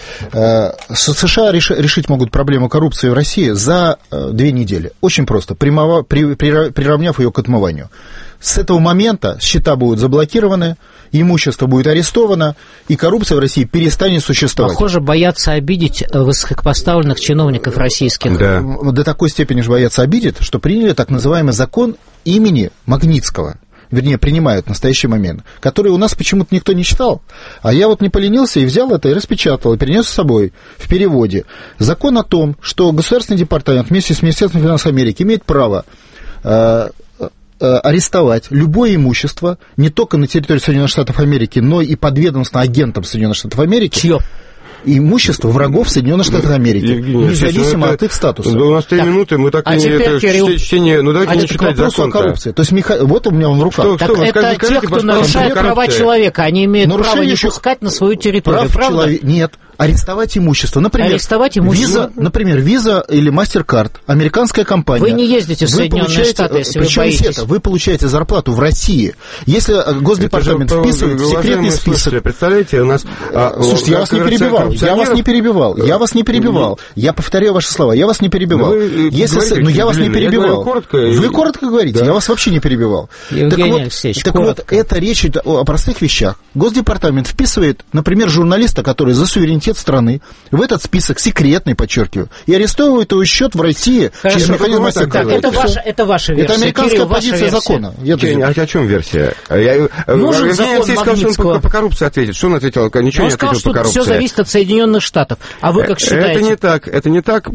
США решить могут проблему коррупции в России за 2 недели. Очень просто, приравняв ее к отмыванию. С этого момента счета будут заблокированы, имущество будет арестовано, и коррупция в России перестанет существовать. Похоже, боятся обидеть высокопоставленных чиновников российских. Да. До такой степени же боятся обидеть, что приняли так называемый закон имени Магнитского. Вернее, принимают в настоящий момент, который у нас почему-то никто не читал. А я не поленился и взял это и распечатал, и перенес с собой в переводе. Закон о том, что Государственный департамент вместе с Министерством финансов Америки имеет право арестовать любое имущество не только на территории Соединенных Штатов Америки, но и подведомственно агентам Соединенных Штатов Америки. Чье? Имущество врагов Соединенных Штатов Америки, Евгений, независимо от их статуса. У нас 3 минуты, мы так чтение, давайте не читать закон. Коррупции. То есть, вот у меня он в руках. Это те, кто нарушает права человека, они имеют право не пускать на свою территорию, правда? Нет. Арестовать имущество. Например, Visa или MasterCard, американская компания. Вы не ездите в Соединенные Штаты, если вы боитесь. Вы получаете зарплату в России. Если Госдепартамент вписывает в секретный список... Представляете, у нас... Слушайте, я вас не перебивал. Я вас не перебивал. Я повторяю ваши слова. Я вас не перебивал. Я вас не перебивал. Вы коротко говорите. Я вас вообще не перебивал. Евгений Алексеевич, так это речь о простых вещах. Госдепартамент вписывает, например, журналиста, который за суверенитет страны в этот список, секретный, подчеркиваю, и арестовывают его счет в России через механизм MasterCard. Это ваша версия. Это американская позиция закона. О чем версия? Нужен закон Магнитского. Он по коррупции ответит. Что он ответил? Ничего не ответил по коррупции. Все зависит от Соединенных Штатов. А вы как считаете? Это не так.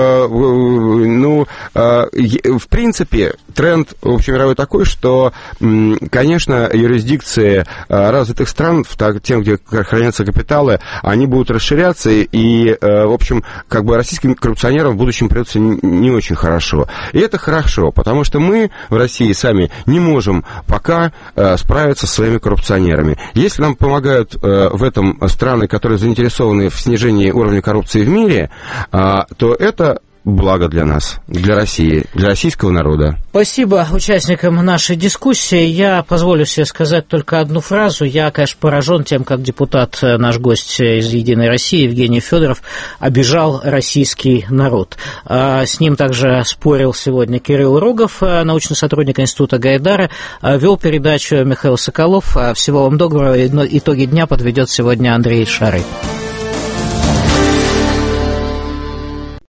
В принципе, тренд общемировой такой, что, конечно, юрисдикции развитых стран, тем, где хранятся капиталы, они будут расширяться, и, в общем, российским коррупционерам в будущем придется не очень хорошо. И это хорошо, потому что мы в России сами не можем пока справиться со своими коррупционерами. Если нам помогают в этом страны, которые заинтересованы в снижении уровня коррупции в мире, то это благо для нас, для России, для российского народа. Спасибо участникам нашей дискуссии. Я позволю себе сказать только одну фразу. Я, конечно, поражен тем, как депутат, наш гость из «Единой России» Евгений Федоров обижал российский народ. С ним также спорил сегодня Кирилл Рогов, научный сотрудник Института Гайдара. Вел передачу Михаил Соколов. Всего вам доброго. Итоги дня подведет сегодня Андрей Шарый.